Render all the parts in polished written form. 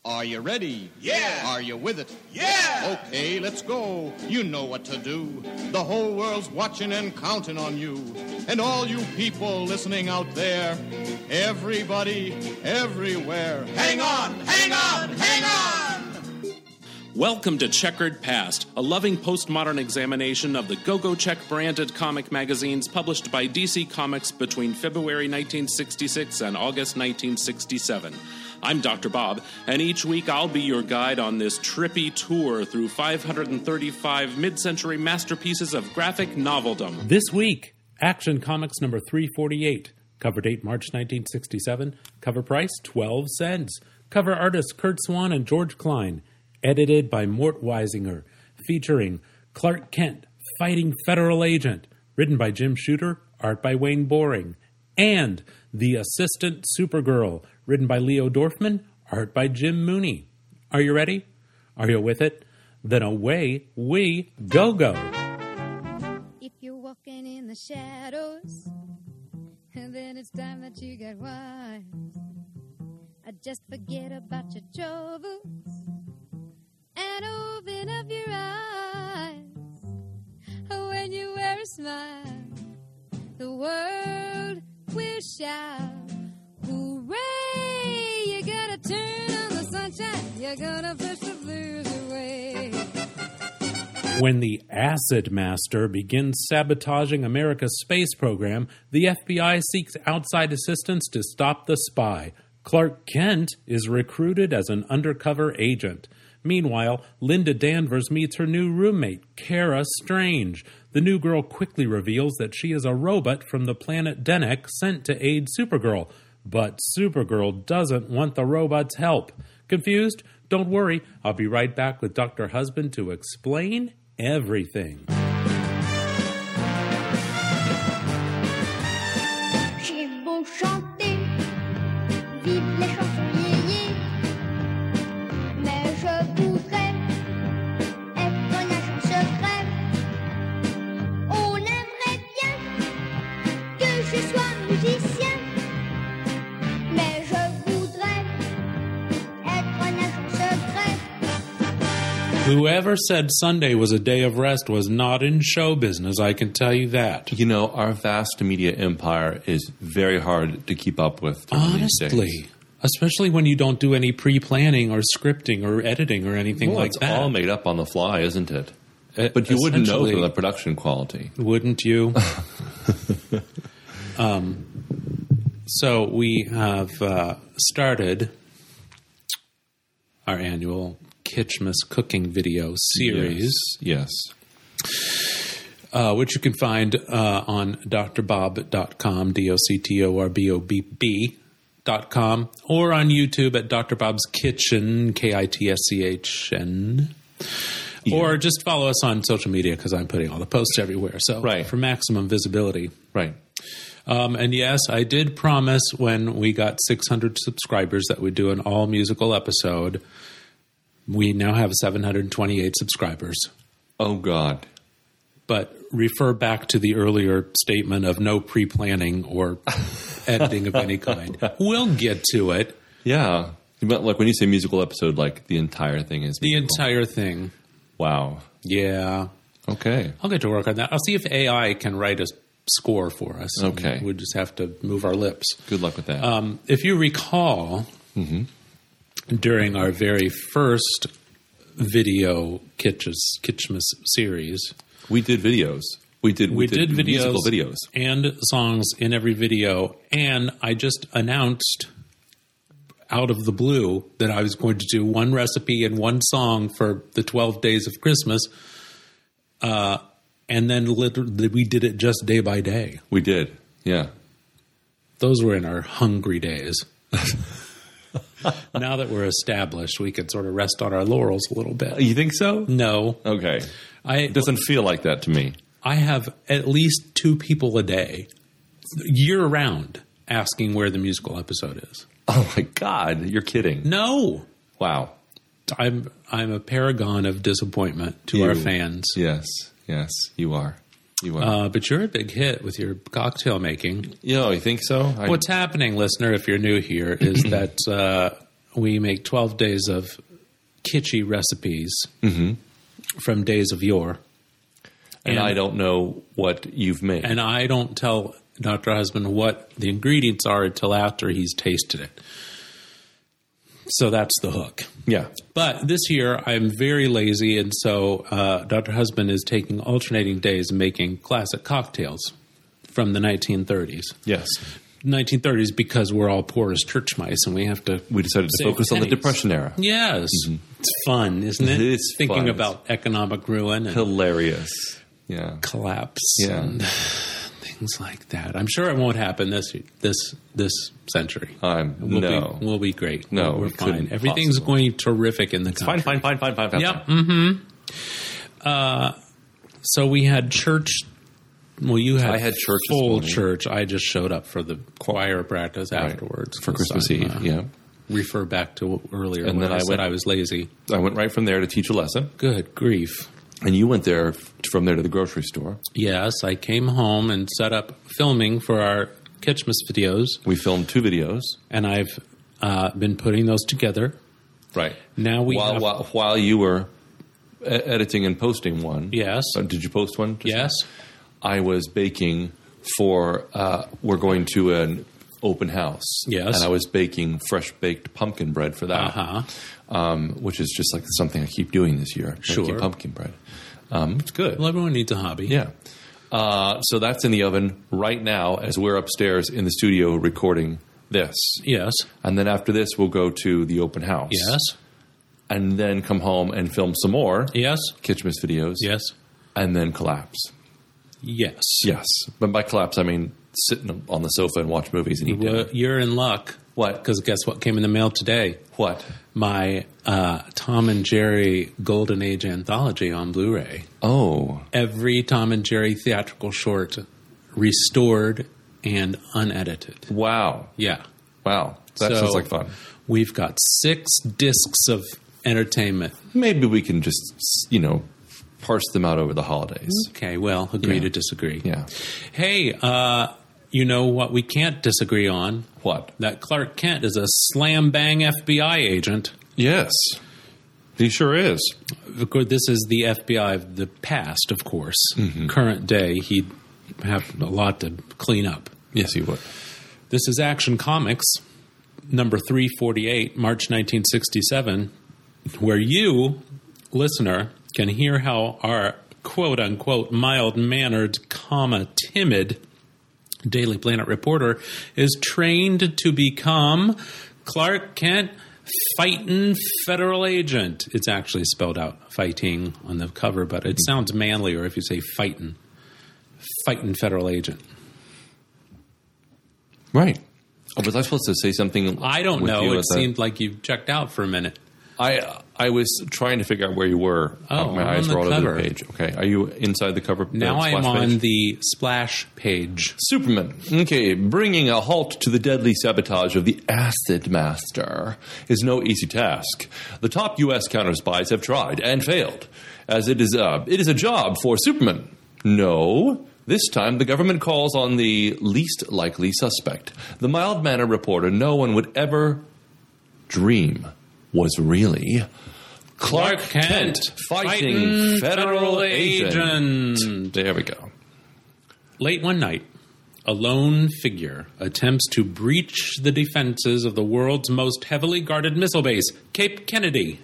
Are you ready? Yeah. Are you with it? Yeah. Okay, let's go. You know what to do. The whole world's watching and counting on you. And all you people listening out there, everybody, everywhere. Hang on, hang on, hang on! Welcome to Checkered Past, a loving postmodern examination of the Go-Go Check branded comic magazines published by DC Comics between February 1966 and August 1967. I'm Dr. Bob, and each week I'll be your guide on this trippy tour through 535 mid-century masterpieces of graphic noveldom. This week, Action Comics number 348. Cover date March 1967. Cover price 12 cents. Cover artists Kurt Swan and George Klein. Edited by Mort Weisinger. Featuring Clark Kent, fighting federal agent. Written by Jim Shooter. Art by Wayne Boring. And The Assistant Supergirl. Written by Leo Dorfman. Art by Jim Mooney. Are you ready? Are you with it? Then away we go. If you're walking in the shadows, then it's time that you get wise. Just forget about your troubles and open up your eyes. When you wear a smile, the world will shout, hooray! You gotta turn on the sunshine, you're gonna push the blues away. When the Acid Master begins sabotaging America's space program, the FBI seeks outside assistance to stop the spy. Clark Kent is recruited as an undercover agent. Meanwhile, Linda Danvers meets her new roommate, Kara Strange. The new girl quickly reveals that she is a robot from the planet Dennek sent to aid Supergirl. But Supergirl doesn't want the robot's help. Confused? Don't worry. I'll be right back with Dr. Husband to explain everything. J'ai beau chanter, vive les chansons vieillies, mais je voudrais être un agent secret. On aimerait bien que je sois musicien, mais je voudrais être un agent secret. Whoever said Sunday was a day of rest was not in show business, I can tell you that. You know, our vast media empire is very hard to keep up with. These days. Honestly. Especially when you don't do any pre-planning or scripting or editing or anything like it's that. all made up on the fly, isn't it? But you wouldn't know from the production quality. Wouldn't you? So we have started our annual Kitschmas cooking video series. Yes. Which you can find on drbob.com, DOCTORBOBB.com, or on YouTube at Dr. Bob's Kitchen, KITSCHN. Yeah. Or just follow us on social media because I'm putting all the posts everywhere. So for maximum visibility. Right. And yes, I did promise when we got 600 subscribers that we'd do an all-musical episode. We now have 728 subscribers. Oh, God. But refer back to the earlier statement of no pre-planning or editing of any kind. We'll get to it. Yeah. But like when you say musical episode, like the entire thing is musical. The entire thing. Wow. Yeah. Okay. I'll get to work on that. I'll see if AI can write a score for us. Okay. We'll just have to move our lips. Good luck with that. If you recall, during our very first video Kitschmas series, we did videos. We did musical videos and songs in every video. And I just announced out of the blue that I was going to do one recipe and one song for the 12 days of Christmas. And then literally we did it just day by day. We did. Yeah. Those were in our hungry days. Now that we're established, we can sort of rest on our laurels a little bit. You think so? No. Okay. It doesn't feel like that to me. I have at least 2 people a day, year-round, asking where the musical episode is. Oh, my God. You're kidding. No. Wow. I'm a paragon of disappointment to our fans. Yes, you are. You are. But you're a big hit with your cocktail making. You think so? What's happening, listener, if you're new here, is that we make 12 days of kitschy recipes from days of yore. And I don't know what you've made. And I don't tell Dr. Husband what the ingredients are until after he's tasted it. So that's the hook. Yeah. But this year, I'm very lazy, and so Dr. Husband is taking alternating days and making classic cocktails from the 1930s. Yes. 1930s because we're all poor as church mice, and we have to. We decided to save focus on the pennies. Depression era. Yes. It's fun, isn't it? It's Thinking fun. about economic ruin and Hilarious. Yeah. collapse Yeah. and things like that. I'm sure it won't happen this century. No. We'll be great. No, we're it couldn't fine. Everything's possibly. going terrific in the country. Fine. Yep. So we had church. Well, you had I had church this full morning. church. I just showed up for the choir practice afterwards For Christmas Eve, yeah. Refer back to earlier And when then I I said went- I was lazy. I went right from there to teach a lesson. Good grief. And you went there from there to the grocery store. Yes, I came home and set up filming for our Kitschmas videos, We filmed 2 videos. and I've been putting those together. Right. Now we have... while you were editing and posting one. Yes. Did you post one? Yes. I was baking for, we're going to an open house. Yes. And I was baking fresh baked pumpkin bread for that. Uh-huh. Which is just like something I keep doing this year. Sure. Making pumpkin bread. It's good. Well, everyone needs a hobby. Yeah. So that's in the oven right now as we're upstairs in the studio recording this. Yes. And then after this, we'll go to the open house. Yes. And then come home and film some more Yes. Kitschmas videos. Yes. And then collapse. Yes. Yes. But by collapse, I mean sitting on the sofa and watch movies and eat dinner. Well, you're in luck. What? Because guess what came in the mail today? What? My Tom and Jerry Golden Age anthology on Blu-ray. Oh. Every Tom and Jerry theatrical short restored and unedited. Wow. Yeah. Wow. That sounds like fun. We've got 6 discs of entertainment. Maybe we can just, parse them out over the holidays. Okay, well, agree Yeah. to disagree. Yeah. Hey, you know what we can't disagree on? What? That Clark Kent is a slam-bang FBI agent. Yes. He sure is. Of course, this is the FBI of the past, of course. Current day, he'd have a lot to clean up. Yes, he would. This is Action Comics, number 348, March 1967, where you, listener, can hear how our quote-unquote mild-mannered, timid Daily Planet reporter is trained to become Clark Kent, fightin' federal agent. It's actually spelled out fighting on the cover, but it sounds manlier if you say fightin' federal agent. Right. Oh, was I supposed to say something? I don't with know. you It at that? seemed like you checked out for a minute. I was trying to figure out where you were. Oh, my I'm eyes on the were all over cover. the page. Okay, are you inside the cover? Now I'm splash on page? the splash page. Superman. Okay, bringing a halt to the deadly sabotage of the Acid Master is no easy task. The top U.S. counter-spies have tried and failed, as it is a job for Superman. No. This time, the government calls on the least likely suspect, the mild-mannered reporter no one would ever dream was really Clark Kent, fighting federal agent. There we go. Late one night, a lone figure attempts to breach the defenses of the world's most heavily guarded missile base, Cape Kennedy.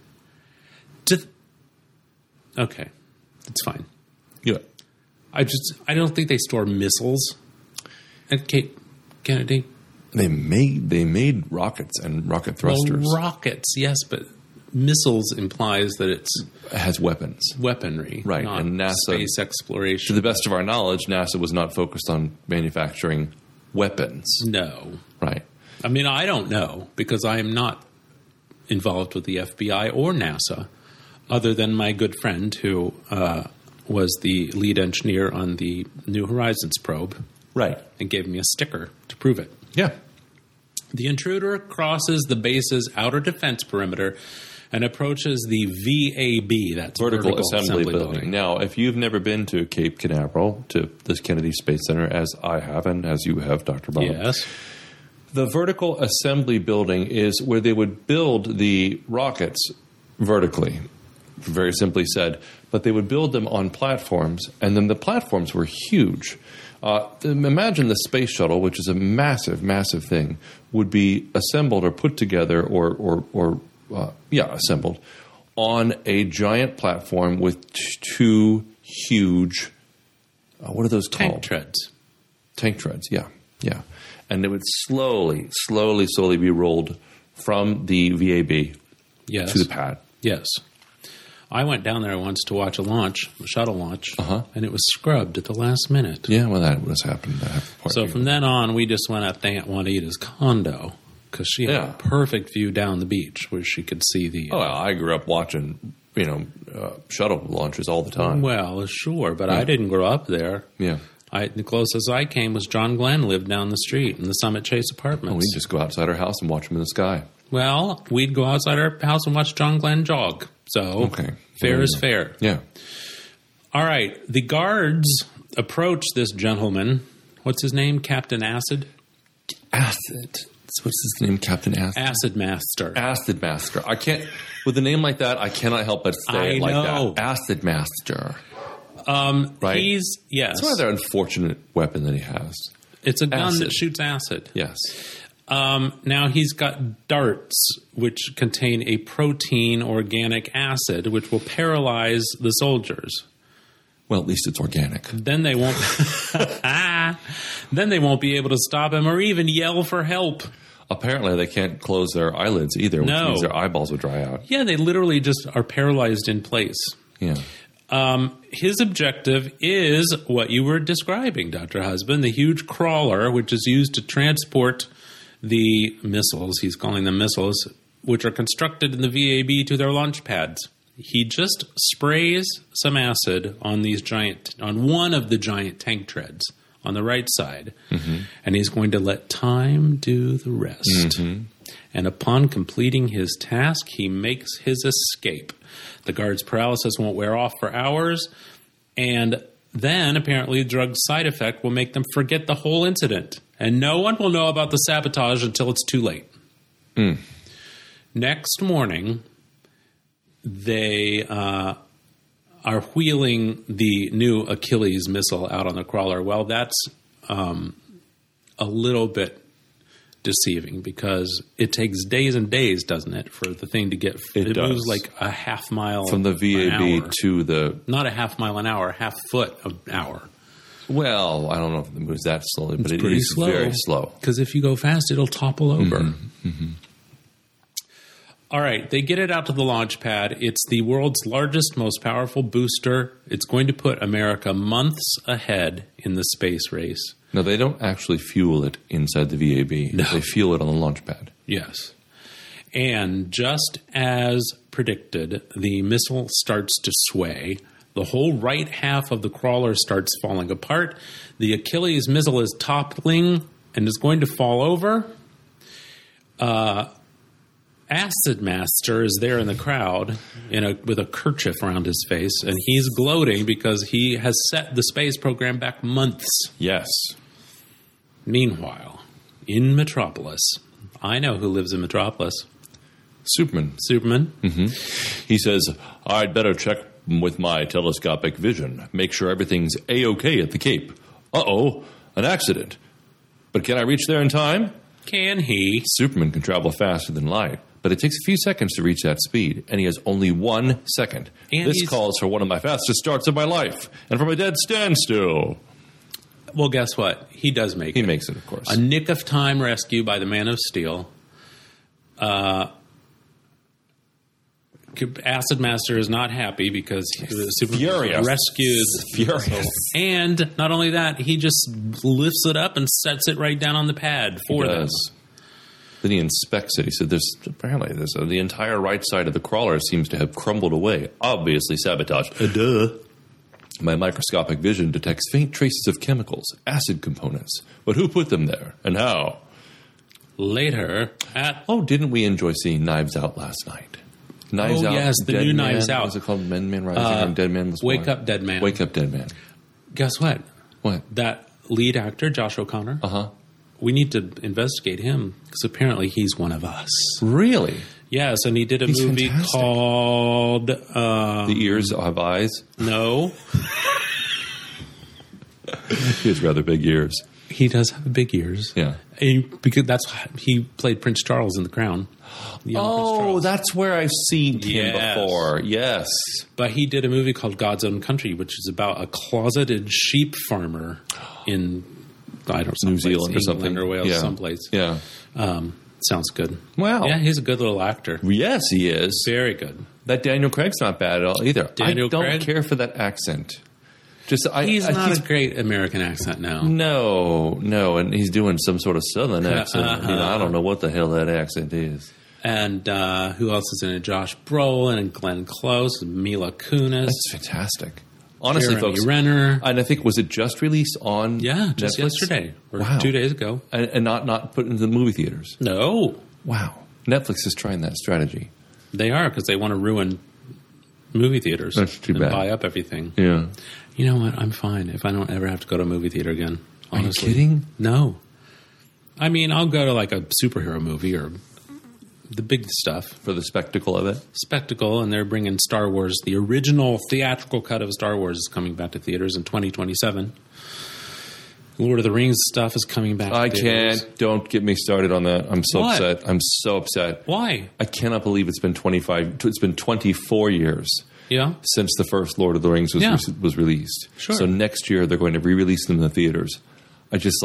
Okay, it's fine. Yeah. I don't think they store missiles at Cape Kennedy. They made rockets and rocket thrusters. Well, rockets, yes, but missiles implies that it's It has weapons. weaponry, Right, not and NASA space To exploration. the best of our knowledge, NASA was not focused on manufacturing weapons. No. Right. I mean, I don't know because I am not involved with the FBI or NASA, other than my good friend who was the lead engineer on the New Horizons probe Right. and gave me a sticker to prove it. Yeah. The intruder crosses the base's outer defense perimeter and approaches the VAB, that's Vertical Assembly Building. Now, if you've never been to Cape Canaveral, to this Kennedy Space Center, as I have and as you have, Dr. Bob, Yes. The vertical assembly building is where they would build the rockets vertically, very simply said, but they would build them on platforms, and then the platforms were huge. Imagine the space shuttle, which is a massive, massive thing, would be assembled or put together assembled on a giant platform with two huge, what are those called? Tank treads. Tank treads, yeah. And it would slowly be rolled from the VAB to the pad. Yes. I went down there once to watch a shuttle launch, and it was scrubbed at the last minute. Yeah, well, that was happened. So from then on, we just went up to Aunt Juanita's condo because she had a perfect view down the beach where she could see the... I grew up watching, shuttle launches all the time. Well, sure, but I didn't grow up there. Yeah. The closest I came was John Glenn lived down the street in the Summit Chase Apartments. We'd just go outside our house and watch them in the sky. Well, we'd go outside our house and watch John Glenn jog. So, fair is fair. Yeah. All right. The guards approach this gentleman. What's his name? Captain Acid? Acid. What's his name? Captain Acid? Acid Master. Acid Master. I can't... With a name like that, I cannot help but say it like that. Acid Master. Right? Yes. It's a rather unfortunate weapon that he has. It's a gun that shoots acid. Yes. Now he's got darts, which contain a protein organic acid, which will paralyze the soldiers. Well, at least it's organic. Then they won't. Then they won't be able to stop him or even yell for help. Apparently, they can't close their eyelids either, which means their eyeballs will dry out. Yeah, they literally just are paralyzed in place. Yeah. His objective is what you were describing, Dr. Husband, the huge crawler, which is used to transport the missiles, he's calling them missiles, which are constructed in the VAB to their launch pads. He just sprays some acid on one of the giant tank treads on the right side, and he's going to let time do the rest. And upon completing his task, he makes his escape. The guard's paralysis won't wear off for hours, and then apparently the drug's side effect will make them forget the whole incident. And no one will know about the sabotage until it's too late. Next morning, they are wheeling the new Achilles missile out on the crawler. Well, that's a little bit deceiving because it takes days and days, doesn't it, for the thing to get... It moves like a half mile from the VAB to the... Not a half mile an hour, half foot an hour. Well, I don't know if it moves that slowly, but it is very slow. Because if you go fast, it'll topple over. All right, they get it out to the launch pad. It's the world's largest, most powerful booster. It's going to put America months ahead in the space race. No, they don't actually fuel it inside the VAB. No. They fuel it on the launch pad. Yes. And just as predicted, the missile starts to sway. The whole right half of the crawler starts falling apart. The Achilles missile is toppling and is going to fall over. Acid Master is there in the crowd with a kerchief around his face, and he's gloating because he has set the space program back months. Yes. Meanwhile, in Metropolis, I know who lives in Metropolis. Superman. He says, I'd better check with my telescopic vision. Make sure everything's A-OK at the Cape. Uh-oh, an accident. But can I reach there in time? Can he? Superman can travel faster than light, but it takes a few seconds to reach that speed, and he has only 1 second. And this calls for one of my fastest starts of my life, and from a dead standstill. Well, guess what? He does make it. He makes it, of course. A nick-of-time rescue by the Man of Steel. Acid Master is not happy because Superman rescued furious. And not only that, he just lifts it up and sets it right down on the pad for them. Then he inspects it. He said, apparently the entire right side of the crawler seems to have crumbled away. Obviously sabotage. Duh. My microscopic vision detects faint traces of chemicals, acid components. But who put them there and how? Later didn't we enjoy seeing Knives Out last night? Knives Out. Yes, the new Knives Out. What was it called? Man Rising or Dead Man was Wake Up Dead Man. Wake Up Dead Man. Guess what? What? That lead actor, Josh O'Connor, we need to investigate him because apparently he's one of us. Really? Yes, and he did a movie fantastic. called The ears have eyes. No. He has rather big ears. He does have big ears. Yeah. Because he played Prince Charles in The Crown. The young Prince Oh, Charles. that's where I've seen him Yes. before. Yes. But he did a movie called God's Own Country, which is about a closeted sheep farmer in, I don't know, New Zealand or something. or Wales, Yeah. someplace. Yeah. Sounds good. Wow. Yeah, he's a good little actor. Yes, he is. Very good. That Daniel Craig's not bad at all either. Daniel I don't Craig? care for that accent. He's not a great American accent now. No, and he's doing some sort of Southern accent. I don't know what the hell that accent is. And who else is in it? Josh Brolin and Glenn Close and Mila Kunis. That's fantastic. Honestly, Jeremy folks. Renner. And I think, was it just released on Yeah, just Netflix? yesterday or Wow. 2 days ago. And not put into the movie theaters. No, Wow. Netflix is trying that strategy. they are because they want to ruin movie theaters. That's too and bad. buy up everything. Yeah. You know what? I'm fine if I don't ever have to go to a movie theater again. Are you Honestly. kidding? No. I mean, I'll go to like a superhero movie or the big stuff. For the spectacle of it. Spectacle, and they're bringing Star Wars. The original theatrical cut of Star Wars is coming back to theaters in 2027. Lord of the Rings stuff is coming back to I theaters. can't. Don't get me started on that. I'm so What? upset. I'm so upset. Why? I cannot believe it's been 24 years Yeah. since the first Lord of the Rings was Yeah. was released. Sure. So next year they're going to re-release them in the theaters. I just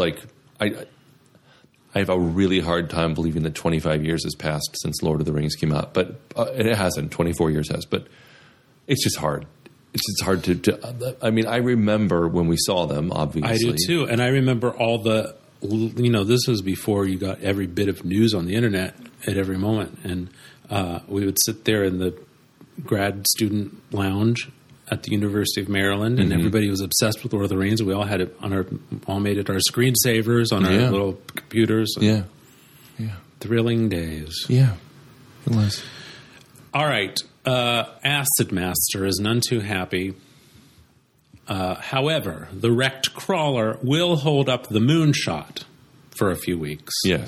I have a really hard time believing that 25 years has passed since Lord of the Rings came out, but and it hasn't. 24 years has, but it's just hard. It's just hard to. I mean, I remember when we saw them. Obviously, I do too. And I remember all the, this was before you got every bit of news on the internet at every moment. And we would sit there in the grad student lounge at the University of Maryland, and everybody was obsessed with Lord of the Rings. We all had it on all made it our screensavers on our Yeah. little computers. Yeah, Thrilling days. yeah, it was. All right. Acid Master is none too happy. However, the wrecked crawler will hold up the moonshot for a few weeks. Yes.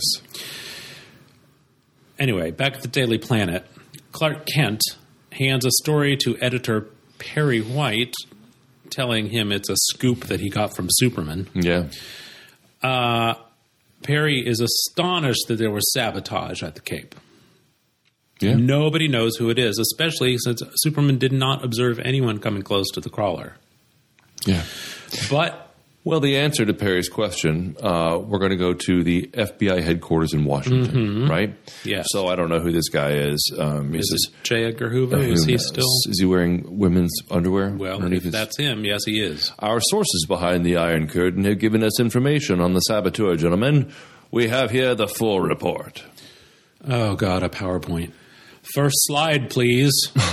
Anyway, back at the Daily Planet, Clark Kent hands a story to editor Perry White, telling him it's a scoop that he got from Superman. Yeah. Perry is astonished that there was sabotage at the Cape. Yeah. Nobody knows who it is, especially since Superman did not observe anyone coming close to the crawler. Yeah. But Well, the answer to Perry's question, we're going to go to the FBI headquarters in Washington, right? Yes. So I don't know who this guy is. is this J. Edgar Hoover? Who Is he knows? still? Is he wearing women's underwear? Well, underneath if his- that's him, yes, he is. Our sources behind the Iron Curtain have given us information on the saboteur, gentlemen. We have here the full report. Oh, God, a PowerPoint. First slide, please.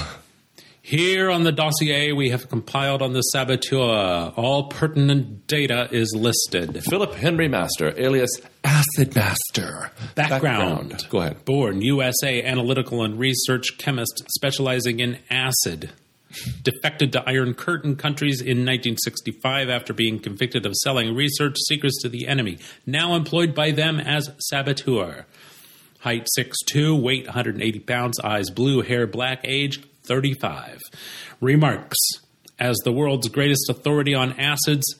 Here on the dossier we have compiled on the saboteur. All pertinent data is listed. Philip Henry Master, alias Acid Master. Background. Go ahead. Born USA analytical and research chemist specializing in acid. Defected to Iron Curtain countries in 1965 after being convicted of selling research secrets to the enemy. Now employed by them as saboteur. Height 6'2", weight 180 pounds, eyes blue, hair black, age 35. Remarks. As the world's greatest authority on acids,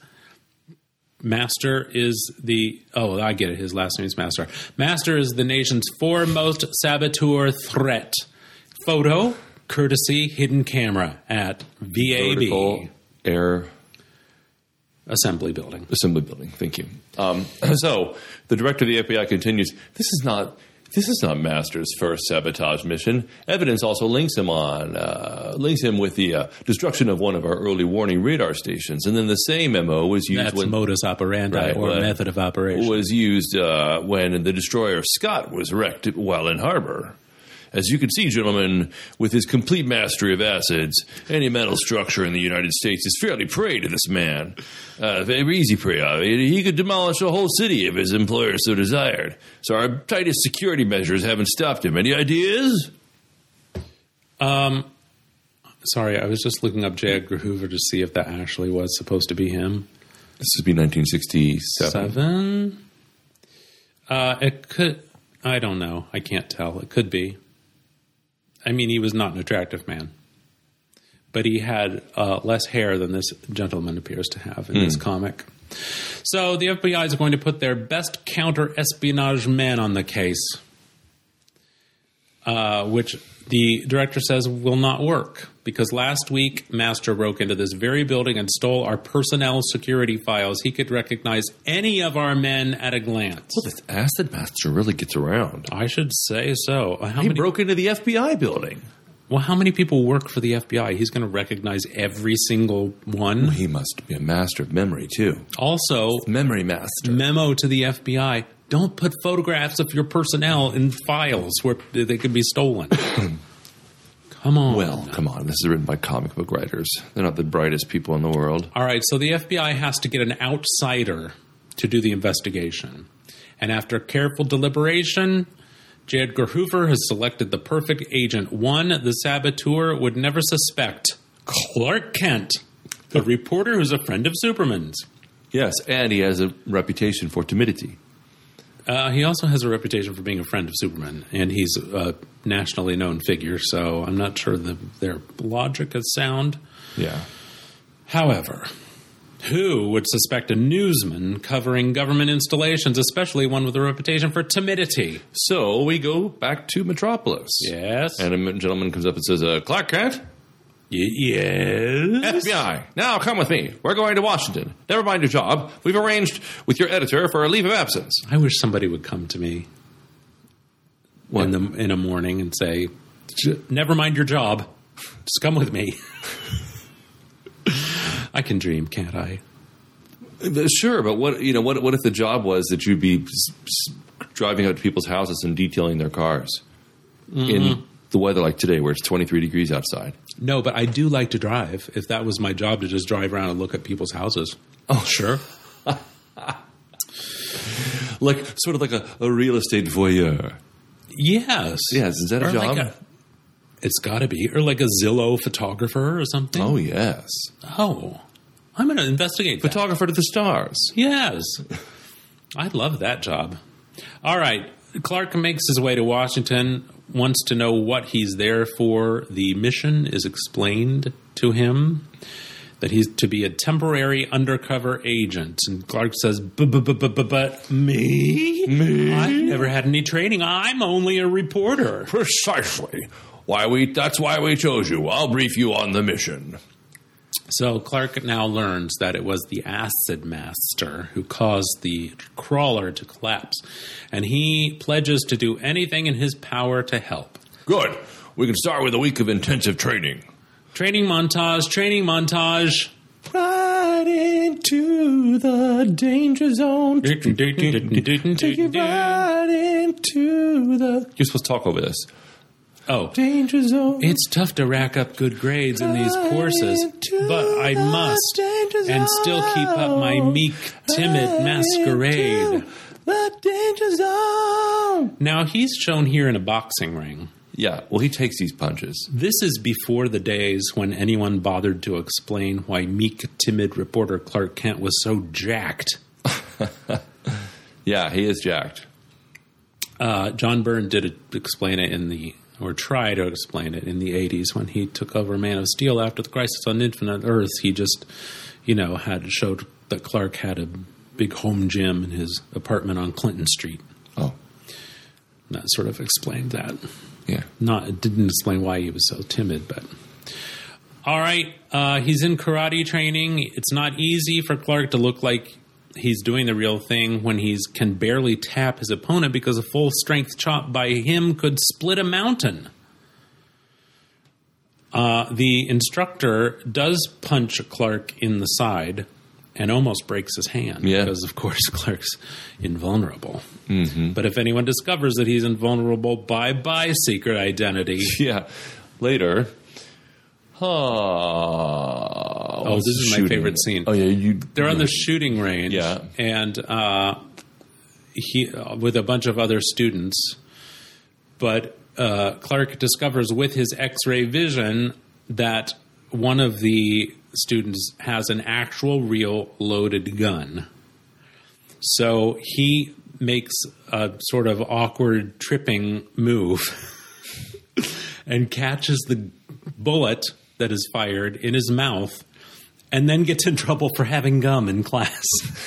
Master is the... Oh, I get it. His last name is Master. Master is the nation's foremost saboteur threat. Photo, courtesy, hidden camera at VAB. Vertical Air Assembly Building. Assembly Building. Thank you. So the director of the FBI continues. This is not Master's first sabotage mission. Evidence also links him with the destruction of one of our early warning radar stations, and then the same MO was used That's when modus operandi method of operation. was used when the destroyer Scott was wrecked while in harbor. As you can see, gentlemen, with his complete mastery of acids, any metal structure in the United States is fairly prey to this man. Very easy prey. He could demolish a whole city if his employer so desired. So our tightest security measures haven't stopped him. Any ideas? Sorry, I was just looking up J. Edgar Hoover to see if that actually was supposed to be him. This would be 1967. It could. I don't know. I can't tell. It could be. I mean, he was not an attractive man, but he had less hair than this gentleman appears to have in this comic. So the FBI is going to put their best counter-espionage men on the case, which the director says will not work because last week Master broke into this very building and stole our personnel security files. He could recognize any of our men at a glance. Well, this Acid Master really gets around. I should say so. He broke into the FBI building. Well, how many people work for the FBI? He's going to recognize every single one. He must be a master of memory, too. Also, Memory master. memo to the FBI, don't put photographs of your personnel in files where they could be stolen. Come on. Well, come on. This is written by comic book writers. They're not the brightest people in the world. All right, so the FBI has to get an outsider to do the investigation. And after careful deliberation, J. Edgar Hoover has selected the perfect agent. One the saboteur would never suspect. Clark Kent, a reporter who's a friend of Superman's. Yes, and he has a reputation for timidity. He also has a reputation for being a friend of Superman, and he's a nationally known figure, so I'm not sure their logic is sound. Yeah. However, who would suspect a newsman covering government installations, especially one with a reputation for timidity? So we go back to Metropolis. Yes. And a gentleman comes up and says, Clark Kent? Yes. FBI, now come with me. We're going to Washington. Never mind your job. We've arranged with your editor for a leave of absence. I wish somebody would come to me in a morning and say, never mind your job. Just come with me. I can dream, can't I? Sure, but what if the job was that you'd be driving out to people's houses and detailing their cars in the weather like today where it's 23 degrees outside? No, but I do like to drive. If that was my job, to just drive around and look at people's houses. Oh, sure. Like sort of like a real estate voyeur. Yes. Yes, is that a job? It's got to be. Or like a Zillow photographer or something. Oh, yes. Oh, I'm going to investigate that. Photographer to the stars. Yes. I'd love that job. All right. Clark makes his way to Washington, wants to know what he's there for. The mission is explained to him, that he's to be a temporary undercover agent. And Clark says, but me? Me? I've never had any training. I'm only a reporter. Precisely. That's why we chose you. I'll brief you on the mission. So Clark now learns that it was the Acid Master who caused the crawler to collapse, and he pledges to do anything in his power to help. Good. We can start with a week of intensive training. Training montage. Right into the danger zone. Take you right into the... You're supposed to talk over this. Oh, danger zone. It's tough to rack up good grades in these courses, but I must, and still keep up my meek, timid masquerade. The danger zone. Now, he's shown here in a boxing ring. Yeah, well, he takes these punches. This is before the days when anyone bothered to explain why meek, timid reporter Clark Kent was so jacked. Yeah, he is jacked. John Byrne did explain it or try to explain it in the 80s when he took over Man of Steel after the Crisis on Infinite Earth. He just, had showed that Clark had a big home gym in his apartment on Clinton Street. Oh. And that sort of explained that. Yeah. It didn't explain why he was so timid, but... All right, he's in karate training. It's not easy for Clark to look like he's doing the real thing when he can barely tap his opponent because a full-strength chop by him could split a mountain. The instructor does punch Clark in the side and almost breaks his hand because, of course, Clark's invulnerable. Mm-hmm. But if anyone discovers that he's invulnerable, bye-bye secret identity. Yeah. Later... this is my favorite scene. Oh, yeah. They're on the shooting range. Yeah. And he with a bunch of other students. But Clark discovers with his X-ray vision that one of the students has an actual real loaded gun. So he makes a sort of awkward tripping move and catches the bullet that is fired in his mouth and then gets in trouble for having gum in class.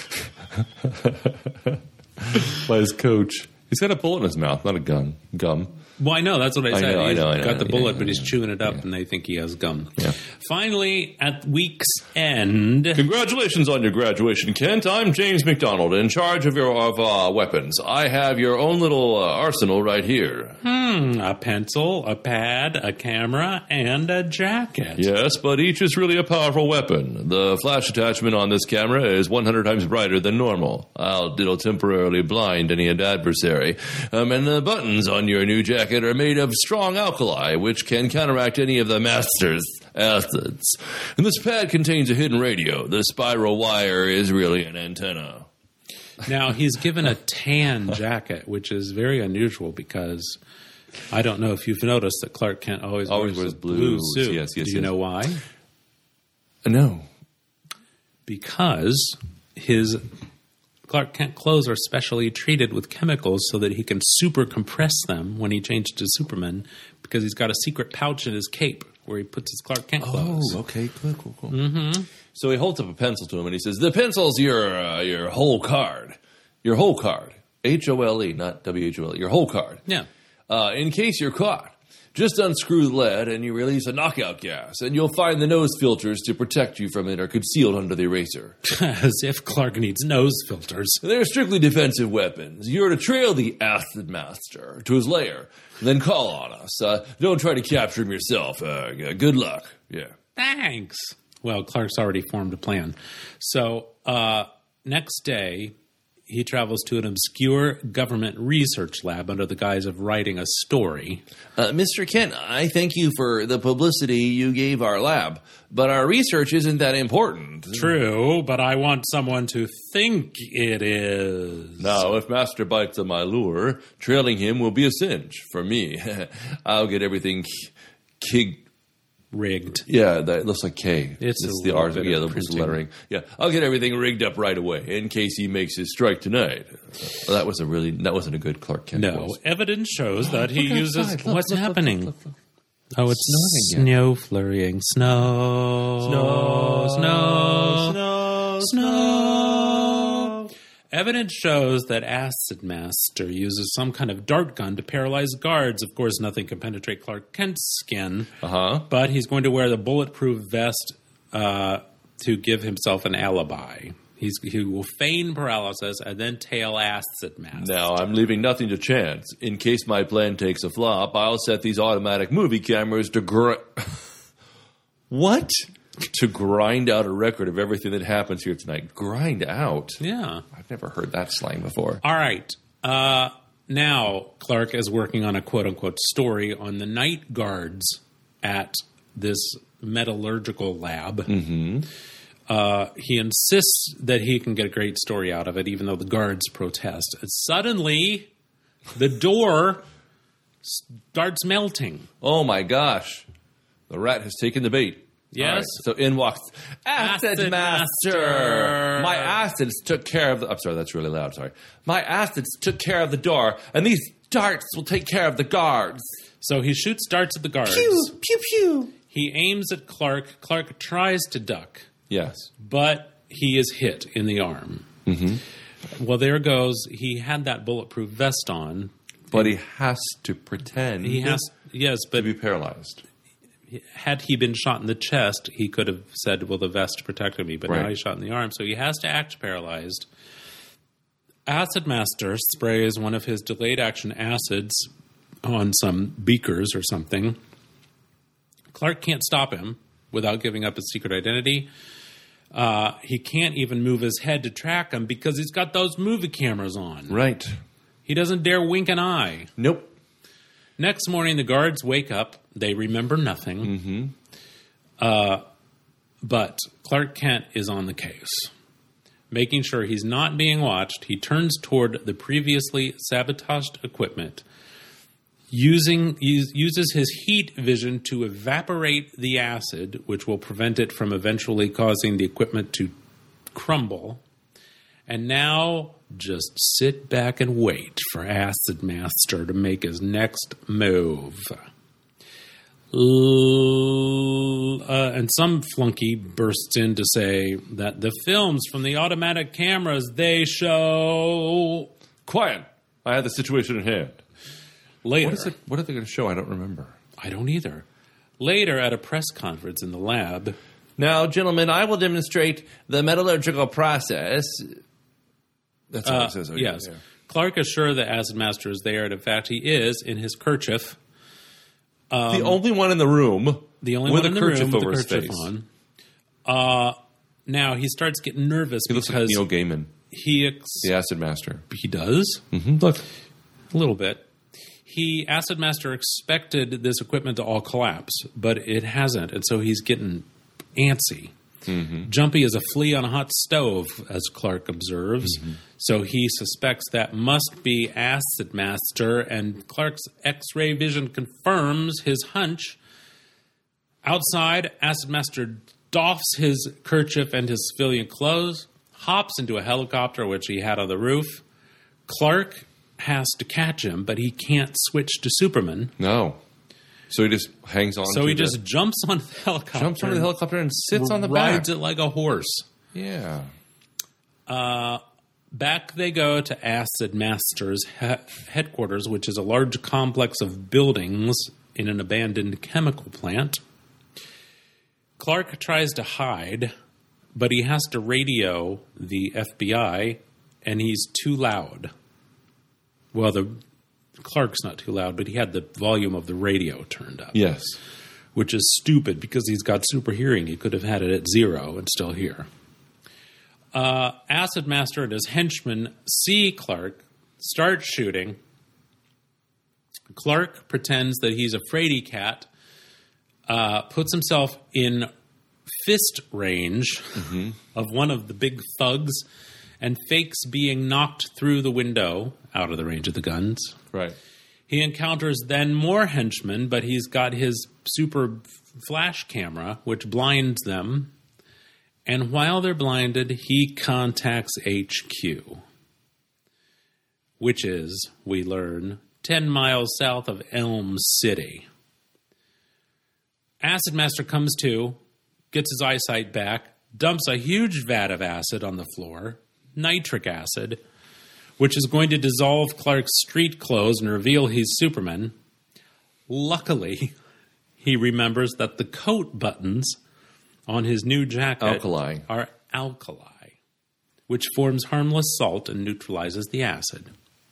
By his coach. He's got a bullet in his mouth, not a gun. Gum. Well, I know. That's what I said. I know. He's got the bullet, but he's chewing it up, and they think he has gum. Yeah. Finally, at week's end... Congratulations on your graduation, Kent. I'm James McDonald, in charge of your weapons. I have your own little arsenal right here. A pencil, a pad, a camera, and a jacket. Yes, but each is really a powerful weapon. The flash attachment on this camera is 100 times brighter than normal. It'll temporarily blind any adversary. And the buttons on your new jacket are made of strong alkali, which can counteract any of the master's acids. And this pad contains a hidden radio. The spiral wire is really an antenna. Now, he's given a tan jacket, which is very unusual because I don't know if you've noticed that Clark Kent always wears a blue suit. Yes, Do you know why? No. Because his Clark Kent clothes are specially treated with chemicals so that he can super compress them when he changes to Superman, because he's got a secret pouch in his cape where he puts his Clark Kent clothes. Oh, okay, cool. Mm-hmm. So he holds up a pencil to him and he says, "The pencil's your whole card. Your whole card. HOLE, not WHOLE. Your whole card. Yeah. In case you're caught, just unscrew the lead and you release a knockout gas, and you'll find the nose filters to protect you from it are concealed under the eraser." As if Clark needs nose filters. They're strictly defensive weapons. You're to trail the Acid Master to his lair, then call on us. Don't try to capture him yourself. Good luck. Yeah. Thanks. Well, Clark's already formed a plan. So next day, he travels to an obscure government research lab under the guise of writing a story. Mr. Kent, I thank you for the publicity you gave our lab, but our research isn't that important. True, but I want someone to think it is. Now, if Master bites on my lure, trailing him will be a cinch for me. I'll get everything rigged. Yeah, that looks like K. It's the R. Yeah, the lettering. Yeah, I'll get everything rigged up right away in case he makes his strike tonight. That wasn't a good Clark Kent. No, voice. Evidence shows that he uses. What's happening? Look. Oh, it's snow flurrying. Snow. Evidence shows that Acid Master uses some kind of dart gun to paralyze guards. Of course, nothing can penetrate Clark Kent's skin. But he's going to wear the bulletproof vest to give himself an alibi. He will feign paralysis and then tail Acid Master. Now, I'm leaving nothing to chance. In case my plan takes a flop, I'll set these automatic movie cameras to What? To grind out a record of everything that happens here tonight. Grind out? Yeah. I've never heard that slang before. All right. Now, Clark is working on a quote-unquote story on the night guards at this metallurgical lab. Mm-hmm. He insists that he can get a great story out of it, even though the guards protest. And suddenly, the door starts melting. Oh, my gosh. The rat has taken the bait. Yes. Right, so in walks Acid Master. My acids took care of the... I'm sorry, that's really loud. Sorry. My acids took care of the door, and these darts will take care of the guards. So he shoots darts at the guards. Pew, pew, pew. He aims at Clark. Clark tries to duck. Yes. But he is hit in the arm. Mm-hmm. Well, there goes. He had that bulletproof vest on. But he has to pretend but to be paralyzed. Had he been shot in the chest, he could have said, well, the vest protected me. But now he's shot in the arm, so he has to act paralyzed. Acid Master sprays one of his delayed action acids on some beakers or something. Clark can't stop him without giving up his secret identity. He can't even move his head to track him because he's got those movie cameras on. Right. He doesn't dare wink an eye. Nope. Next morning, the guards wake up. They remember nothing. Mm-hmm. But Clark Kent is on the case. Making sure he's not being watched, he turns toward the previously sabotaged equipment, uses his heat vision to evaporate the acid, which will prevent it from eventually causing the equipment to crumble, And now just sit back and wait for Acid Master to make his next move. And some flunky bursts in to say that the films from the automatic cameras, they show... Quiet. I have the situation at hand. Later. What are they going to show? I don't remember. I don't either. Later, at a press conference in the lab... Now, gentlemen, I will demonstrate the metallurgical process. That's what it says. Yes. Yeah. Clark is sure that Acid Master is there, and in fact, he is in his kerchief. The only one in the room. The only one in the room with the kerchief on. Now, he starts getting nervous because... He looks like Neil Gaiman. The Acid Master. He does? Mm-hmm. Look. A little bit. Acid Master expected this equipment to all collapse, but it hasn't, and so he's getting antsy. Mm-hmm. Jumpy is a flea on a hot stove, as Clark observes. Mm-hmm. So he suspects that must be Acid Master, and Clark's X-ray vision confirms his hunch. Outside, Acid Master doffs his kerchief and his civilian clothes, hops into a helicopter which he had on the roof. Clark has to catch him, but he can't switch to Superman. No. So he just hangs on. So he just jumps on the helicopter. Jumps on the helicopter and sits on the back. Rides it like a horse. Yeah. Back they go to Acid Master's headquarters, which is a large complex of buildings in an abandoned chemical plant. Clark tries to hide, but he has to radio the FBI, and he's too loud. Well, Clark's not too loud, but he had the volume of the radio turned up. Yes. Which is stupid because he's got super hearing. He could have had it at 0 and still hear. Acid Master and his henchmen see Clark, start shooting. Clark pretends that he's a fraidy cat, puts himself in fist range of one of the big thugs, and fakes being knocked through the window out of the range of the guns. Right. He encounters then more henchmen, but he's got his super flash camera, which blinds them. And while they're blinded, he contacts HQ, which is, we learn, 10 miles south of Elm City. Acid Master comes to, gets his eyesight back, dumps a huge vat of acid on the floor, nitric acid, which is going to dissolve Clark's street clothes and reveal he's Superman. Luckily, he remembers that the coat buttons on his new jacket are alkali, which forms harmless salt and neutralizes the acid.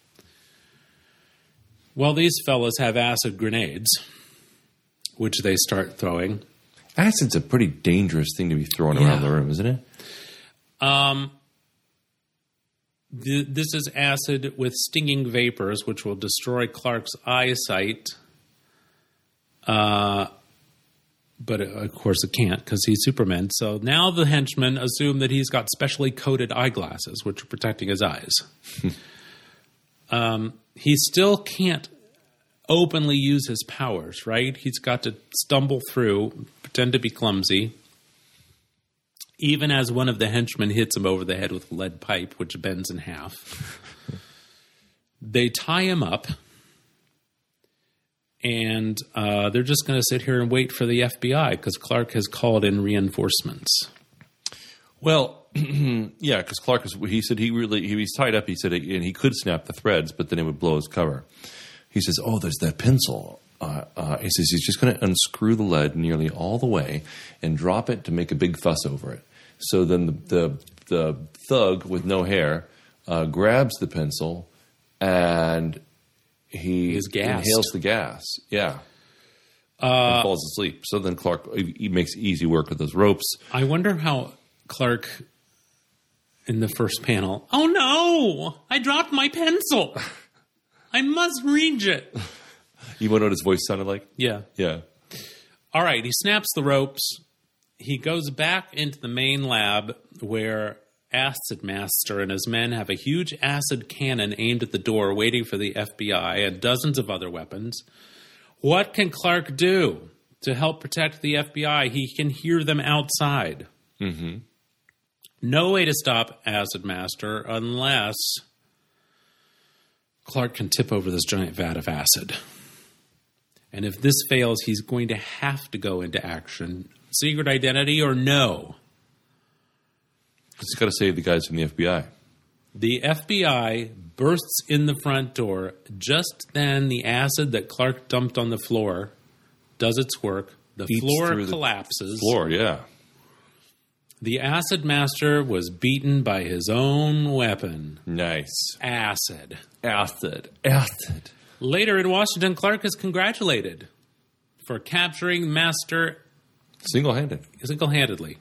Well, these fellas have acid grenades, which they start throwing. Acid's a pretty dangerous thing to be thrown around the room, isn't it? This is acid with stinging vapors, which will destroy Clark's eyesight. But, of course, it can't because he's Superman. So now the henchmen assume that he's got specially coated eyeglasses, which are protecting his eyes. He still can't openly use his powers, right? He's got to stumble through, pretend to be clumsy, even as one of the henchmen hits him over the head with a lead pipe, which bends in half. They tie him up, and they're just going to sit here and wait for the FBI because Clark has called in reinforcements. Well, yeah, because Clark he said he was tied up. He said, and he could snap the threads, but then it would blow his cover. He says, "Oh, there's that pencil." He says he's just going to unscrew the lead nearly all the way and drop it to make a big fuss over it. So then the thug with no hair grabs the pencil and he inhales the gas. Yeah. And falls asleep. So then Clark, he makes easy work with those ropes. I wonder how Clark, in the first panel, "Oh no, I dropped my pencil. I must reach it." You want to know what his voice sounded like? Yeah. Yeah. All right, he snaps the ropes. He goes back into the main lab where Acid Master and his men have a huge acid cannon aimed at the door waiting for the FBI and dozens of other weapons. What can Clark do to help protect the FBI? He can hear them outside. Mm-hmm. No way to stop Acid Master unless Clark can tip over this giant vat of acid. And if this fails, he's going to have to go into action. Secret identity or no? He's got to save the guys from the FBI. The FBI bursts in the front door. Just then, the acid that Clark dumped on the floor does its work. The floor collapses. Floor, yeah. The Acid Master was beaten by his own weapon. Nice. Acid. Acid. Later in Washington, Clark is congratulated for capturing Master single-handedly.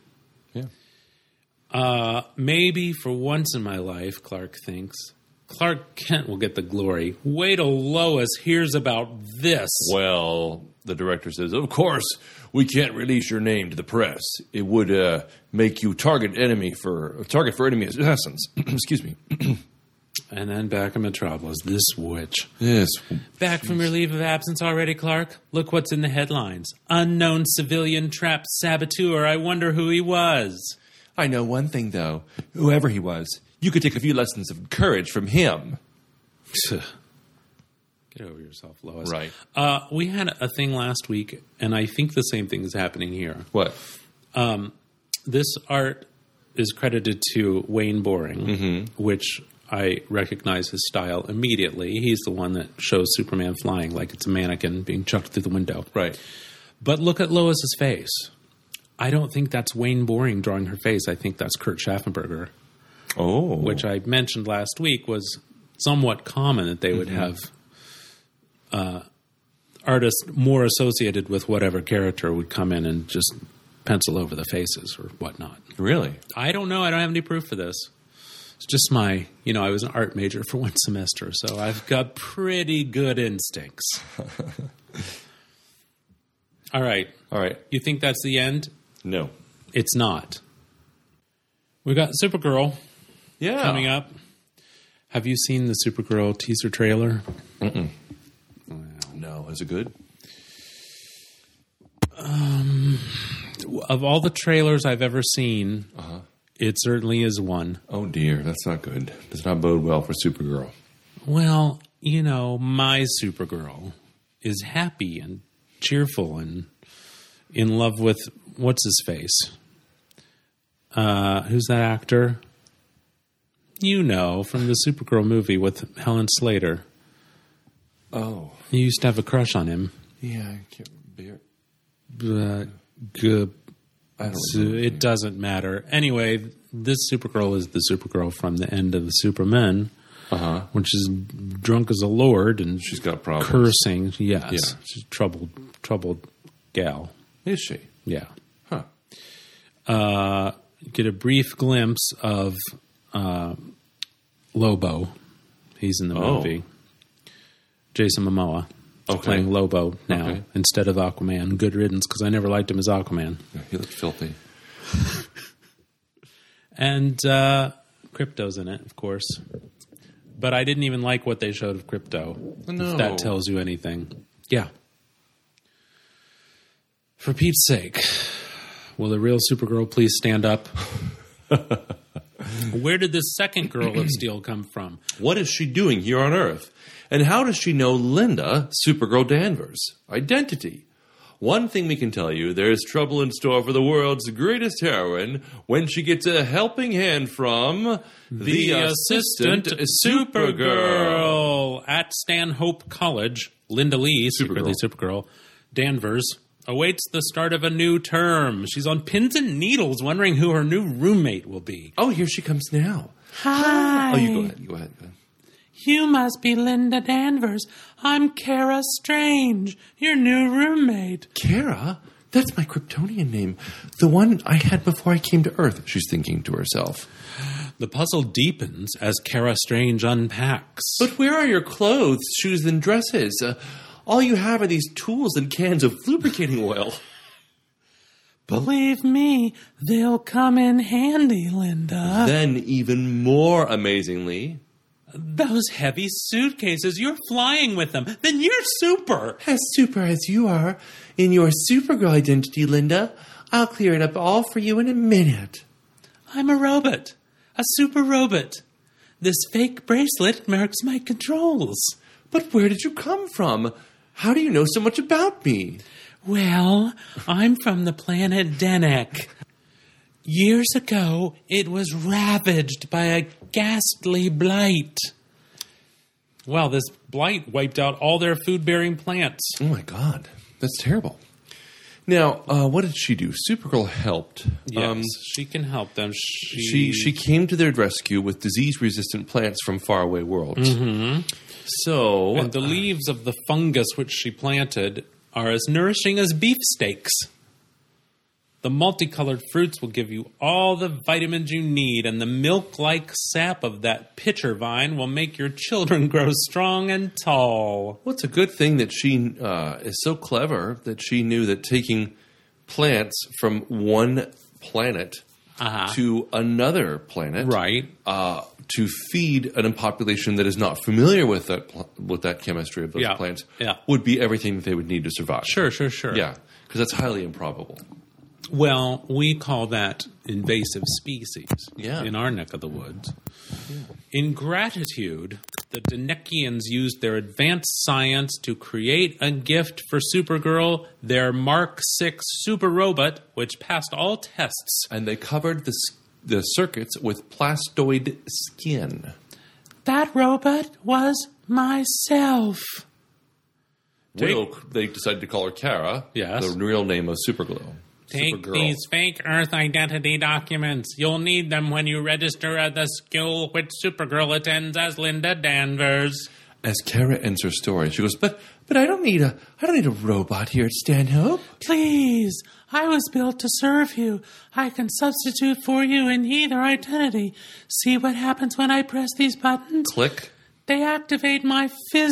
Yeah. Maybe for once in my life, Clark thinks, Clark Kent will get the glory. Wait till Lois hears about this. Well, the director says, of course, we can't release your name to the press. It would make you target for enemy assassins. Excuse me. And then back in Metropolis, this witch. Yes. Back from your leave of absence already, Clark? Look what's in the headlines. Unknown civilian trapped saboteur. I wonder who he was. I know one thing, though. Whoever he was, you could take a few lessons of courage from him. Get over yourself, Lois. Right. We had a thing last week, and I think the same thing is happening here. What? This art is credited to Wayne Boring, which I recognize his style immediately. He's the one that shows Superman flying like it's a mannequin being chucked through the window. Right. But look at Lois's face. I don't think that's Wayne Boring drawing her face. I think that's Kurt Schaffenberger. Oh. Which I mentioned last week was somewhat common that they would have artists more associated with whatever character would come in and just pencil over the faces or whatnot. Really? I don't know. I don't have any proof for this. It's just I was an art major for one semester, so I've got pretty good instincts. All right. You think that's the end? No. It's not. We got Supergirl coming up. Have you seen the Supergirl teaser trailer? Mm-mm. No. Is it good? Of all the trailers I've ever seen, it certainly is one. Oh, dear. That's not good. Does not bode well for Supergirl. Well, my Supergirl is happy and cheerful and in love with what's-his-face. Who's that actor? From the Supergirl movie with Helen Slater. Oh. You used to have a crush on him. Yeah, I can't bear it doesn't matter. Anyway, this Supergirl is the Supergirl from the end of the Superman, which is drunk as a lord and she's got problems. Cursing. Yes, yeah. She's a troubled gal. Is she? Yeah. Huh. Get a brief glimpse of Lobo. He's in the movie. Jason Momoa. Playing Lobo now instead of Aquaman. Good riddance, because I never liked him as Aquaman. Yeah, he looked filthy. And Crypto's in it, of course. But I didn't even like what they showed of Crypto. No. If that tells you anything. Yeah. For Pete's sake, will the real Supergirl please stand up? Where did this second Girl of Steel come from? What is she doing here on Earth? And how does she know Linda, Supergirl Danvers' identity? One thing we can tell you, there's trouble in store for the world's greatest heroine when she gets a helping hand from the assistant Supergirl. At Stanhope College, Linda Lee, secretly Supergirl, Danvers, awaits the start of a new term. She's on pins and needles wondering who her new roommate will be. Oh, here she comes now. Hi. Oh, you go ahead. You must be Linda Danvers. I'm Kara Strange, your new roommate. Kara? That's my Kryptonian name. The one I had before I came to Earth, she's thinking to herself. The puzzle deepens as Kara Strange unpacks. But where are your clothes, shoes, and dresses? All you have are these tools and cans of lubricating oil. Believe me, they'll come in handy, Linda. Then, even more amazingly... Those heavy suitcases, you're flying with them. Then you're super. As super as you are in your Supergirl identity, Linda. I'll clear it up all for you in a minute. I'm a robot. A super robot. This fake bracelet marks my controls. But where did you come from? How do you know so much about me? Well, I'm from the planet Denek. Years ago, it was ravaged by a ghastly blight. Well, this blight wiped out all their food-bearing plants. Oh my God, that's terrible. Now, what did she do? Supergirl helped. Yes, she can help them. She came to their rescue with disease-resistant plants from faraway worlds. Mm-hmm. So, And the leaves of the fungus which she planted are as nourishing as beefsteaks. The multicolored fruits will give you all the vitamins you need, and the milk-like sap of that pitcher vine will make your children grow strong and tall. well, it's a good thing that she is so clever that she knew that taking plants from one planet to another planet, Right. To feed a population that is not familiar with that chemistry of those Yeah, plants, yeah. would be everything that they would need to survive. Sure. Yeah, because that's highly improbable. Well, we call that invasive species in our neck of the woods. Yeah. In gratitude, the Denekians used their advanced science to create a gift for Supergirl, their Mark VI super robot, which passed all tests. And they covered the circuits with plastoid skin. That robot was myself. They decided to call her Kara, Yes. the real name of Supergirl. Take these fake Earth identity documents. You'll need them when you register at the school which Supergirl attends as Linda Danvers. As Kara ends her story, she goes, "But I don't need a robot here at Stanhope." Please, I was built to serve you. I can substitute for you in either identity. See what happens when I press these buttons? Click. They activate my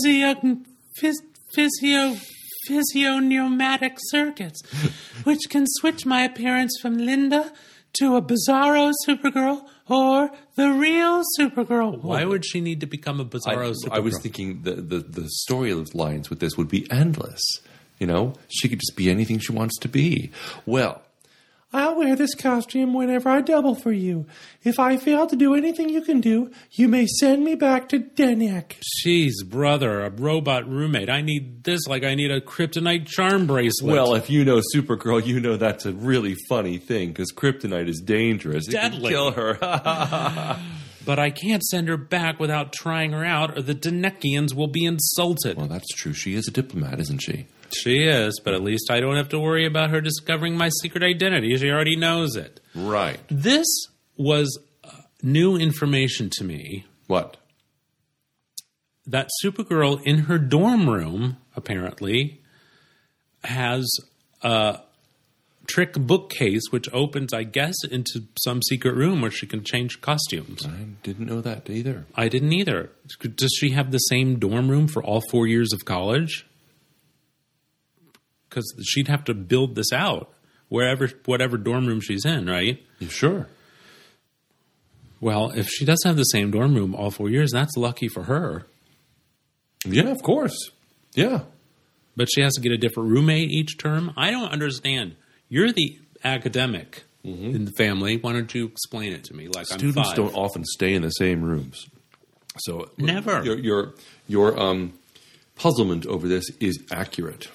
physiopneumatic circuits, which can switch my appearance from Linda to a bizarro Supergirl or the real Supergirl. Why would she need to become a bizarro Supergirl? I was thinking the storylines with this would be endless. You know, she could just be anything she wants to be. Well, I'll wear this costume whenever I double for you. If I fail to do anything you can do, you may send me back to Denek. Jeez, brother, a robot roommate. I need this like I need a kryptonite charm bracelet. Well, if you know Supergirl, you know that's a really funny thing because kryptonite is dangerous. It can Deadly. kill her. But I can't send her back without trying her out, or the Denekians will be insulted. Well, that's true. She is a diplomat, isn't she? She is, but at least I don't have to worry about her discovering my secret identity. She already knows it. Right. This was new information to me. What? That Supergirl in her dorm room, apparently, has a trick bookcase which opens, I guess, into some secret room where she can change costumes. I didn't know that either. I didn't either. Does she have the same dorm room for all 4 years of college? Because she'd have to build this out, whatever dorm room she's in, right? You sure? Well, if she does have the same dorm room all 4 years, that's lucky for her. Yeah, of course. Yeah. But she has to get a different roommate each term? I don't understand. You're the academic in the family. Why don't you explain it to me like Students I'm 5? don't often stay in the same rooms. So Never. Your puzzlement over this is accurate.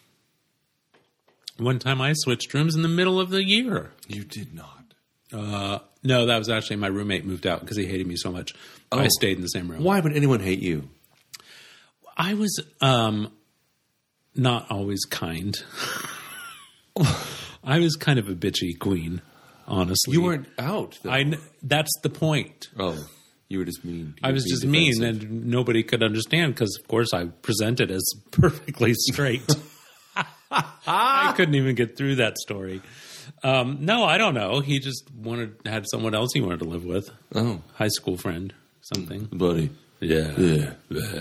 One time I switched rooms in the middle of the year. You did not. No, that was actually my roommate moved out because he hated me so much. I stayed in the same room. Why would anyone hate you? I was not always kind. I was kind of a bitchy queen, honestly. You weren't out, though. That's the point. Oh, you were just mean. I was just mean, and nobody could understand because, of course, I presented as perfectly straight. I couldn't even get through that story. No, I don't know. He just had someone else he wanted to live with. Oh. High school friend, something. Buddy. Yeah.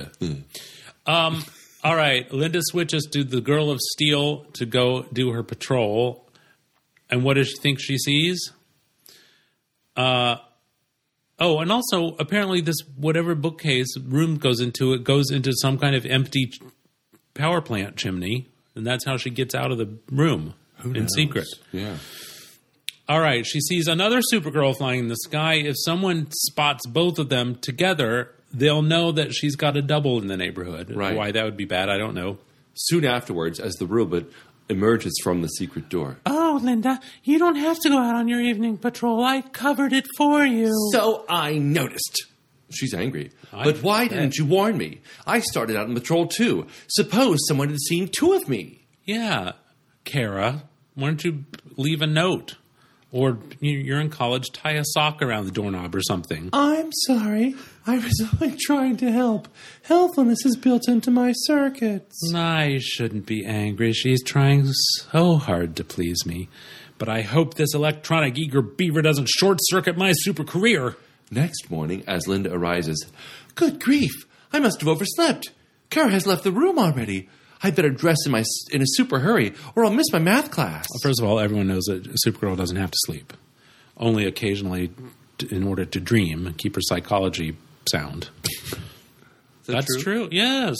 All right. Linda switches to the Girl of Steel to go do her patrol. And what does she think she sees? And also, apparently this whatever bookcase room goes into some kind of empty power plant chimney. And that's how she gets out of the room in secret. Yeah. All right, she sees another Supergirl flying in the sky. If someone spots both of them together, they'll know that she's got a double in the neighborhood. Right. Why that would be bad, I don't know. Soon afterwards, as the robot emerges from the secret door. Oh, Linda, you don't have to go out on your evening patrol. I covered it for you. So I noticed. She's angry. But why didn't you warn me? I started out on patrol too. Suppose someone had seen two of me. Yeah, Kara, why don't you leave a note? Or you're in college, tie a sock around the doorknob or something. I'm sorry. I was only trying to help. Helpfulness is built into my circuits. I shouldn't be angry. She's trying so hard to please me. But I hope this electronic eager beaver doesn't short-circuit my super career. Next morning, as Linda arises, good grief, I must have overslept. Kara has left the room already. I'd better dress in a super hurry, or I'll miss my math class. First of all, everyone knows that Supergirl doesn't have to sleep. Only occasionally in order to dream and keep her psychology sound. That's true? Yes.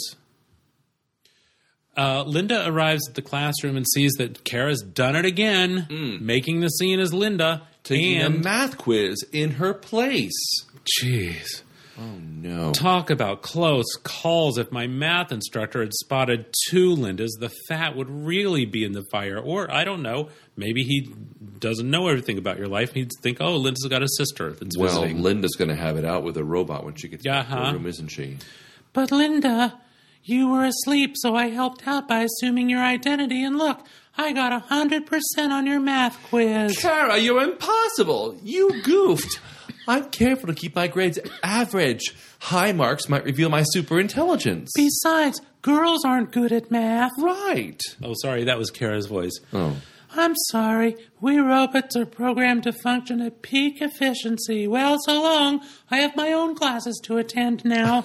Linda arrives at the classroom and sees that Kara's done it again, making the scene as Linda. Taking a math quiz in her place. Jeez. Oh, no. Talk about close calls. If my math instructor had spotted two Lindas, the fat would really be in the fire. Or, I don't know, maybe he doesn't know everything about your life. He'd think, oh, Linda's got a sister that's visiting. Well, Linda's going to have it out with a robot when she gets back to her room, isn't she? But, Linda, you were asleep, so I helped out by assuming your identity. And look, I got 100% on your math quiz. Kara, you're impossible. You goofed. I'm careful to keep my grades average. High marks might reveal my super intelligence. Besides, girls aren't good at math. Right. Oh, sorry, that was Kara's voice. Oh. I'm sorry. We robots are programmed to function at peak efficiency. Well, so long. I have my own classes to attend now.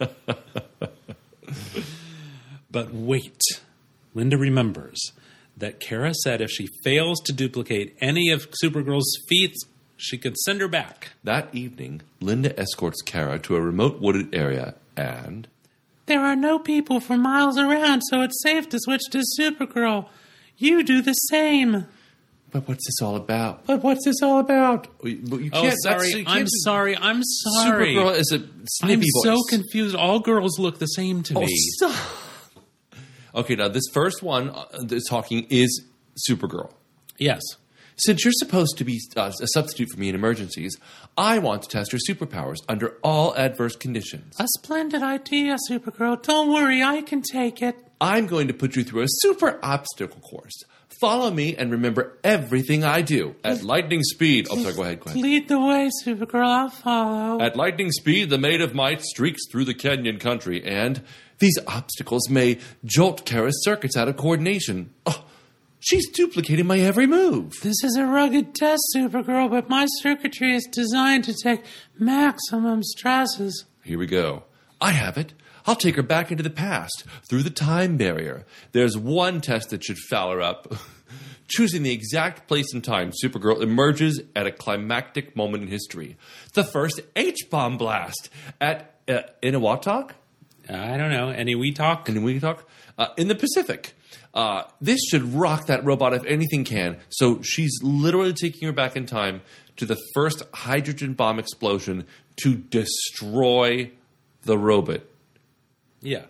But wait. Linda remembers that Kara said if she fails to duplicate any of Supergirl's feats, she could send her back. That evening, Linda escorts Kara to a remote wooded area and... There are no people for miles around, so it's safe to switch to Supergirl. You do the same. But what's this all about? You Oh, can't, sorry. I'm sorry. Supergirl is a snippy voice. I'm so confused. All girls look the same to me. Stop. Okay, now this first one that's talking is Supergirl. Yes. Since you're supposed to be a substitute for me in emergencies, I want to test your superpowers under all adverse conditions. A splendid idea, Supergirl. Don't worry, I can take it. I'm going to put you through a super obstacle course. Follow me and remember everything I do at lightning speed. Oh, sorry, go ahead. Lead the way, Supergirl. I'll follow. At lightning speed, the Maid of Might streaks through the canyon country, and these obstacles may jolt Kara's circuits out of coordination. Oh, she's duplicating my every move. This is a rugged test, Supergirl, but my circuitry is designed to take maximum stresses. Here we go. I have it. I'll take her back into the past, through the time barrier. There's one test that should foul her up. Choosing the exact place and time, Supergirl emerges at a climactic moment in history. The first H-bomb blast at Eniwatok? I don't know. Eniwetok? In the Pacific. This should rock that robot if anything can. So she's literally taking her back in time to the first hydrogen bomb explosion to destroy the robot. Yes.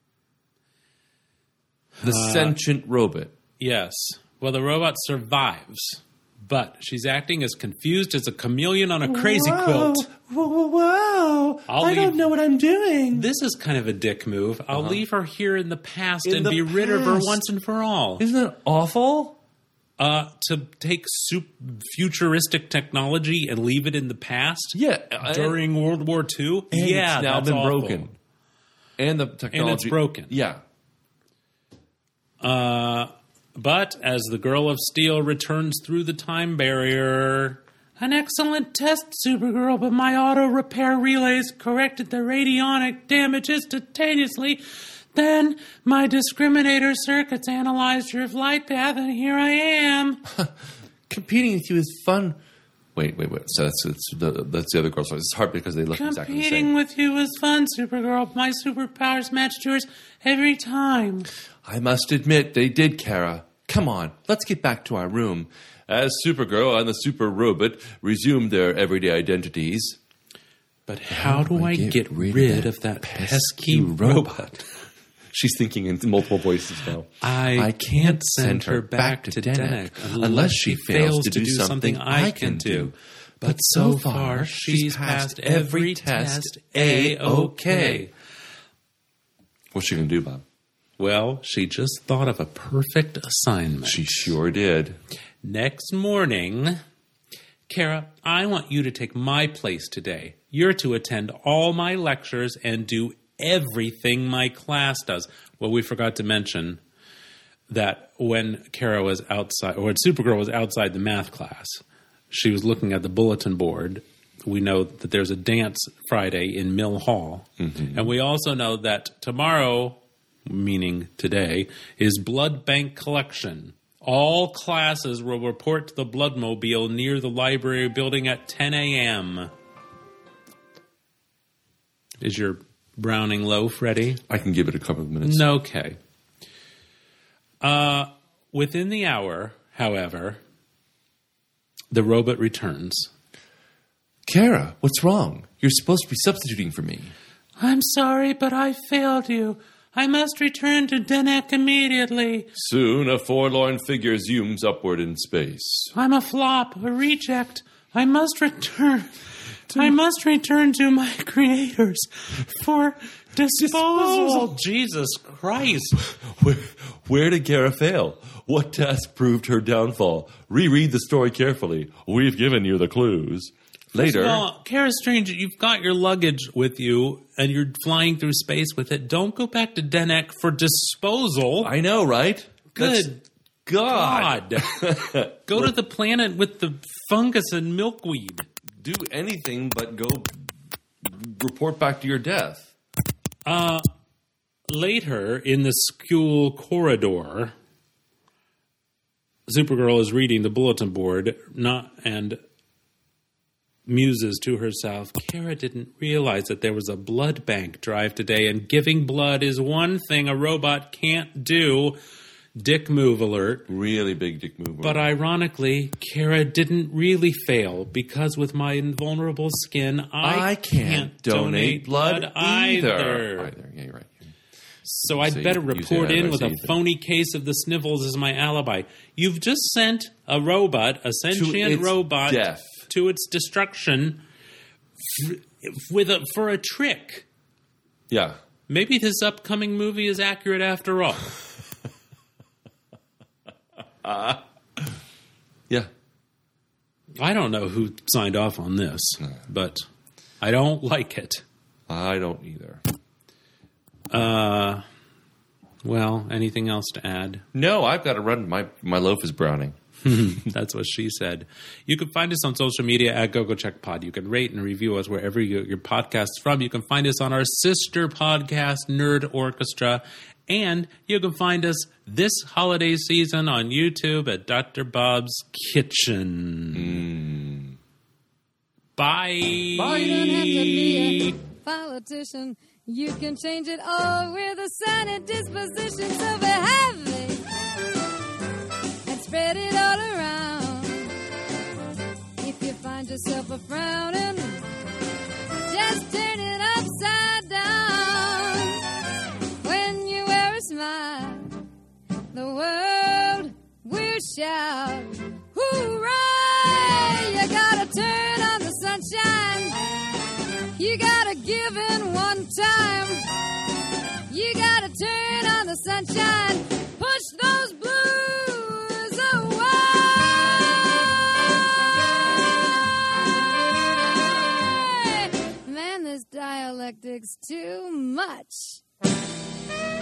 The sentient robot. Yes. Well, the robot survives, but she's acting as confused as a chameleon on a crazy quilt. Whoa. I don't know what I'm doing. This is kind of a dick move. I'll leave her here in the past and be rid of her once and for all. Isn't that awful? To take futuristic technology and leave it in the past? Yeah. During World War II? And yeah, it's now that's been awful. broken. And the technology. And it's broken. Yeah. But as the Girl of Steel returns through the time barrier... An excellent test, Supergirl, but my auto repair relays corrected the radionic damage instantaneously. Then my discriminator circuits analyzed your flight path, and here I am. Competing with you is fun. Wait. So that's the other girl's voice. It's hard because they look exactly the same. Competing with you was fun, Supergirl. My superpowers matched yours every time. I must admit, they did, Kara. Come on, let's get back to our room. As Supergirl and the Super Robot resumed their everyday identities. But how do I get rid of that pesky robot? She's thinking in multiple voices now. I can't send her back to Denek unless she fails to do something I can do. But so far, she's passed every test A-OK. What's she going to do, Bob? Well, she just thought of a perfect assignment. She sure did. Next morning, Kara, I want you to take my place today. You're to attend all my lectures and do everything my class does. Well, we forgot to mention that when Kara was outside, or when Supergirl was outside the math class, she was looking at the bulletin board. We know that there's a dance Friday in Mill Hall. Mm-hmm. And we also know that tomorrow, meaning today, is blood bank collection. All classes will report to the Bloodmobile near the library building at 10 a.m. Is your Browning low, Freddie? I can give it a couple of minutes. Okay. Within the hour, however, the robot returns. Kara, what's wrong? You're supposed to be substituting for me. I'm sorry, but I failed you. I must return to Denek immediately. Soon a forlorn figure zooms upward in space. I'm a flop, a reject. I must return to my creators for disposal. Jesus Christ. Where did Kara fail? What task proved her downfall? Reread the story carefully. We've given you the clues. Later. Well, Kara Strange, you've got your luggage with you, and you're flying through space with it. Don't go back to Denek for disposal. I know, right? Good God. Go to the planet with the fungus and milkweed. Do anything but go report back to your death. Later, in the school corridor, Supergirl is reading the bulletin board, and muses to herself, Kara didn't realize that there was a blood bank drive today, and giving blood is one thing a robot can't do. Dick move alert. Really big dick move alert. But ironically, Kara didn't really fail, because with my invulnerable skin, I can't donate blood either. Yeah, you're right. So I'd better report in with a phony case of the snivels as my alibi. You've just sent a robot, a sentient robot, death. To its destruction for a trick. Yeah. Maybe this upcoming movie is accurate after all. Yeah. I don't know who signed off on this, but I don't like it. I don't either. Well, anything else to add? No, I've got to run. My loaf is browning. That's what she said. You can find us on social media at GoGoCheckPod. You can rate and review us wherever you get your podcasts from. You can find us on our sister podcast, Nerd Orchestra. And you can find us this holiday season on YouTube at Dr. Bob's Kitchen. Bye. Bye. You don't have to be a politician. You can change it all with a sunny disposition. So behave and spread it all around. If you find yourself a frowning, just turn it upside down. When you wear a smile, the world will shout, hooray! You gotta turn on the sunshine. You gotta give in one time. You gotta turn on the sunshine. Push those blues away. Man, this dialectic's too much.